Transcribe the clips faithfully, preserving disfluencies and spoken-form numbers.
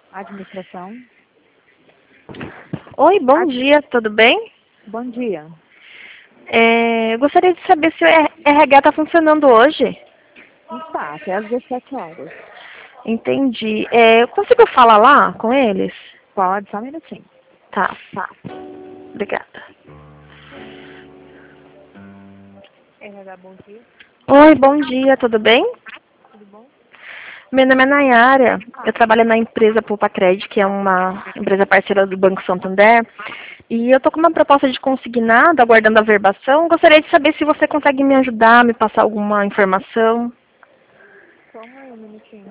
Administração. Oi, bom Ad... dia, tudo bem? Bom dia. É, eu gostaria de saber se o R H está funcionando hoje. Está, até às dezessete horas. Entendi. É, eu consigo falar lá com eles? Pode, só um minutinho. Tá, tá. Obrigada. R H, bom dia. Oi, bom dia, tudo bem? Tudo bom? Meu nome é Nayara, eu trabalho na empresa Poupa Cred, que é uma empresa parceira do Banco Santander, e eu estou com uma proposta de consignado, aguardando a verbação. Gostaria de saber se você consegue me ajudar, me passar alguma informação. Só um minutinho.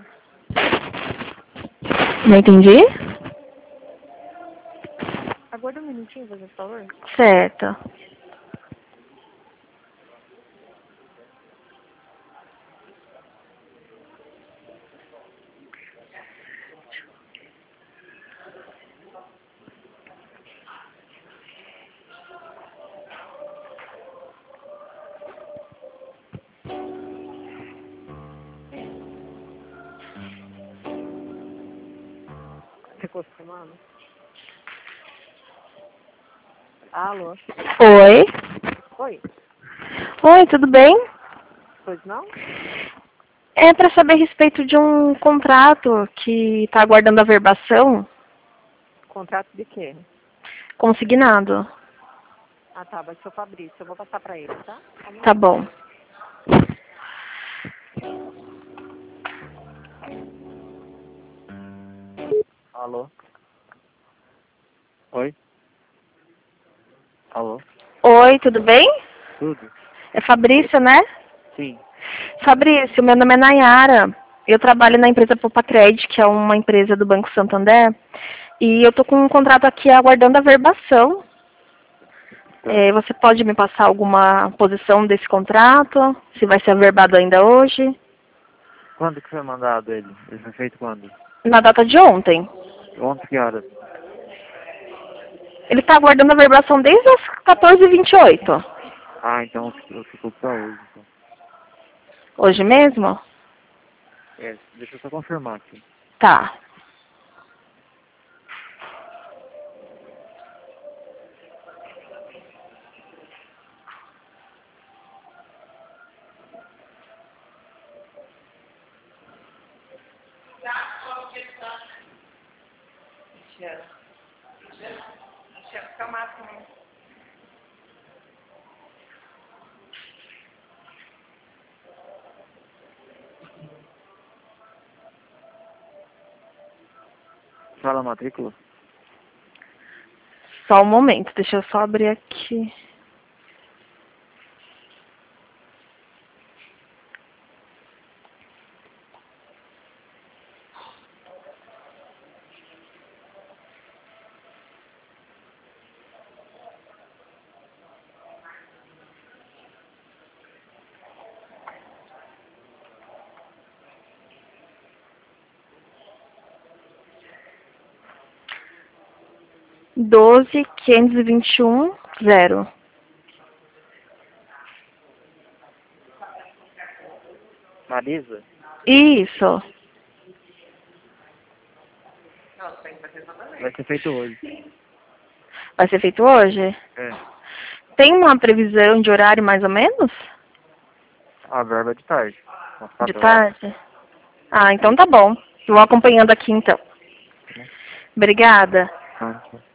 Não entendi? Aguarda um minutinho, por favor. Certo. Recursos humanos. Alô? Oi. Oi. Oi, tudo bem? Pois não? É para saber a respeito de um contrato que está aguardando a verbação, Contrato de quê? consignado. Ah, tá, vai ser o Fabrício. Eu vou passar pra ele, tá? Tá bom. Alô? Oi? Alô? Oi, tudo bem? Tudo? É Fabrício, né? Sim. Fabrício, meu nome é Nayara. Eu trabalho na empresa Poupa Cred, que é uma empresa do Banco Santander. E eu tô com um contrato aqui aguardando a verbação. Tá. É, você pode me passar alguma posição desse contrato? Se vai ser averbado ainda hoje? Quando que foi mandado ele? Ele foi feito quando? Na data de ontem. Ontem que horas? Ele está aguardando a verbação desde as quatorze e vinte e oito. Ah, então eu fico pra hoje. Então. Hoje mesmo? É, deixa eu só confirmar aqui. Tá. Fala a matrícula? Só um momento, deixa eu só abrir aqui. doze, quinhentos e vinte e um, zero. Marisa? Isso. Vai ser feito hoje. Vai ser feito hoje? É. Tem uma previsão de horário mais ou menos? A verba é de tarde. Umas De quatro horas. tarde? Ah, então tá bom. Vou acompanhando aqui então. Obrigada. Ah, tá.